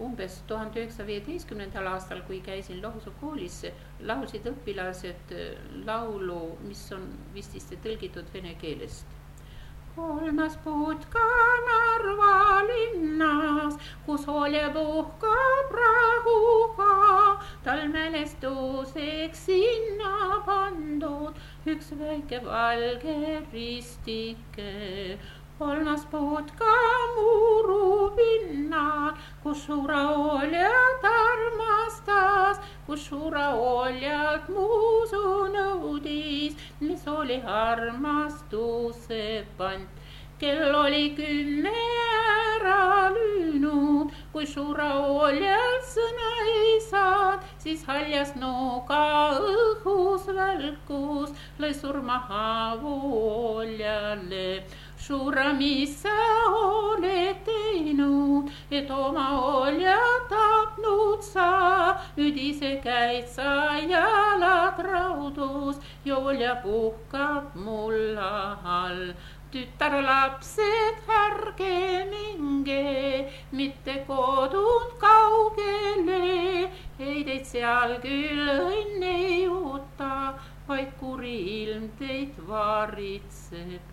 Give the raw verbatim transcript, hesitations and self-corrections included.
umbes tuhande üheksasaja viieteistkümnendal aastal, kui käisin Lohusoo koolis, laulsid õpilased laulu, mis on vististe tõlgitud vene keelest. Kolmas putka Narva linnas, kus oleb uhkab rahuga, tal mälestuseks sinna pandud üks väike valge ristike. Kolmas putka muru pinnal, kus suuraoljalt armastas, kus suuraoljalt muusu nõudis, mis oli armastuse pant. Kell oli kümme ära lüünud, kui suuraoljalt sõna ei saad, siis haljas nooga õhus välkus, lõi surmahaavu oljale. Suura, mis sa oled teinud, et oma olja tapnud sa, nüüd ise käid sa jalad raudus ja olja puhkab mulla all. Tütarlapsed, ärge minge, mitte kodud kaugele, ei teid seal küll õnn ei oota, vaid kuri ilm teid varitseb.